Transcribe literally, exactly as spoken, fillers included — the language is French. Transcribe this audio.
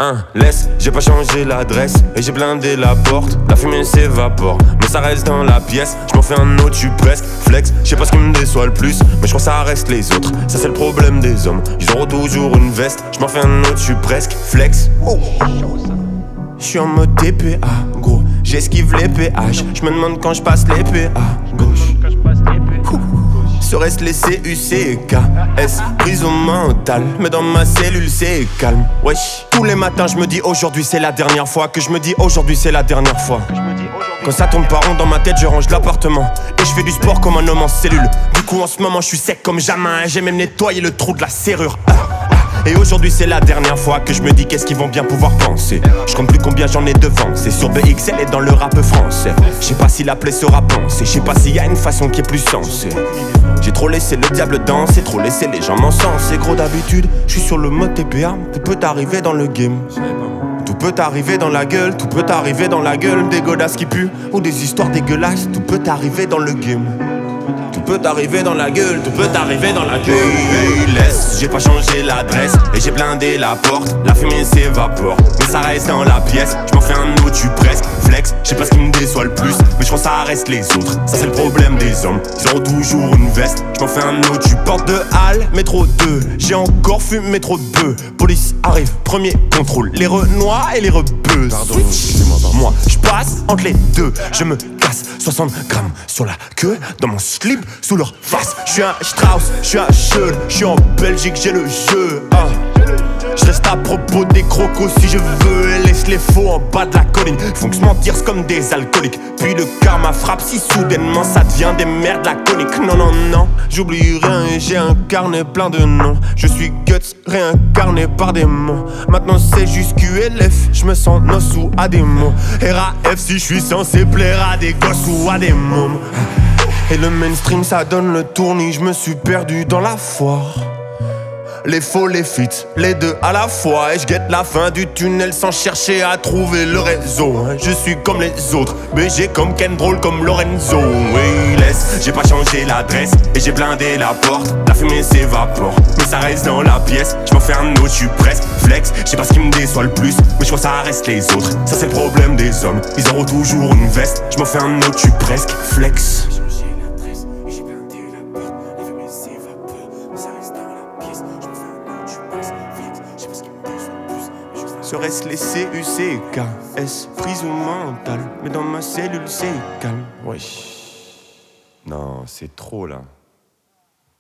Hein, laisse, j'ai pas changé l'adresse et j'ai blindé la porte. La fumée s'évapore, mais ça reste dans la pièce. Je m'en fais un autre, je suis presque flex. Je sais pas ce qui me déçoit le plus, mais je crois que ça reste les autres. Ça c'est le problème des hommes, ils auront toujours une veste. Je m'en fais un autre, je suis presque flex. Oh. Je suis en mode T P A, gros. J'esquive les péages. Je me demande quand je passe les P A gauche. Serait-ce les C U C K S, prison mentale, mais dans ma cellule c'est calme. Wesh. Tous les matins je me dis aujourd'hui c'est la dernière fois. Que je me dis aujourd'hui c'est la dernière fois. Quand ça tourne pas rond dans ma tête je range l'appartement. Et je fais du sport comme un homme en cellule. Du coup en ce moment je suis sec comme jamais. J'ai même nettoyé le trou de la serrure. ah. Et aujourd'hui c'est la dernière fois que je me dis qu'est-ce qu'ils vont bien pouvoir penser. Je compte plus combien j'en ai devant. C'est sur B X L et dans le rap français. Je sais pas si la plaie sera pensée. Je sais pas s'il y a une façon qui est plus sensée. J'ai trop laissé le diable danser, trop laissé les gens m'encenser. Gros d'habitude, je suis sur le mode T P A. Tout peut arriver dans le game. Tout peut arriver dans la gueule, tout peut arriver dans la gueule. Des godasses qui puent ou des histoires dégueulasses. Tout peut arriver dans le game. Tout peut arriver dans la gueule, tout peut arriver dans la gueule. Hey, laisse, j'ai pas changé l'adresse et j'ai blindé la porte. La fumée s'évapore, mais ça reste dans la pièce. Je m'en fais un autre, je suis presque flex. Je sais pas ce qui me déçoit le plus, mais je crois que ça reste les autres. Ça c'est le problème des hommes, ils auront toujours une veste. Je m'en fais un autre, je suis porte de halle, métro deux. J'ai encore fumé trop de bœufs. Police arrive, premier contrôle. Les renois et les rebeux. Pardon, excusez-moi, pardon. Moi, je passe entre les deux, je me soixante grammes sur la queue, dans mon slip, sous leur face. J'suis un Strauss, j'suis un Scholl, j'suis en Belgique, j'ai le jeu. Hein. Je reste à propos des crocos si je veux et laisse les faux en bas de la colline. Font que se mentir c'est comme des alcooliques. Puis le karma frappe si soudainement ça devient des merdes laconiques. Non non non, j'oublie rien et j'ai un carnet plein de noms. Je suis Guts réincarné par des mots. Maintenant c'est juste Q L F, je me sens noce ou à des mots. R A F si je suis censé plaire à des gosses ou à des mômes. Et le mainstream ça donne le tournis, je me suis perdu dans la foire. Les faux, les fits, les deux à la fois. Et je guette la fin du tunnel sans chercher à trouver le réseau. Je suis comme les autres, B G comme Ken, drôle comme Lorenzo. Oui, laisse, j'ai pas changé l'adresse et j'ai blindé la porte. La fumée s'évapore, mais ça reste dans la pièce. Je m'en fais un autre, je suis presque flex. Je sais pas ce qui me déçoit le plus, mais je crois que ça reste les autres. Ça c'est le problème des hommes, ils auront toujours une veste. Je m'en fais un autre, je suis presque flex. Serait-ce les C U C K S, prison mentale, mais dans ma cellule c'est calme. Wesh. Non, c'est trop là.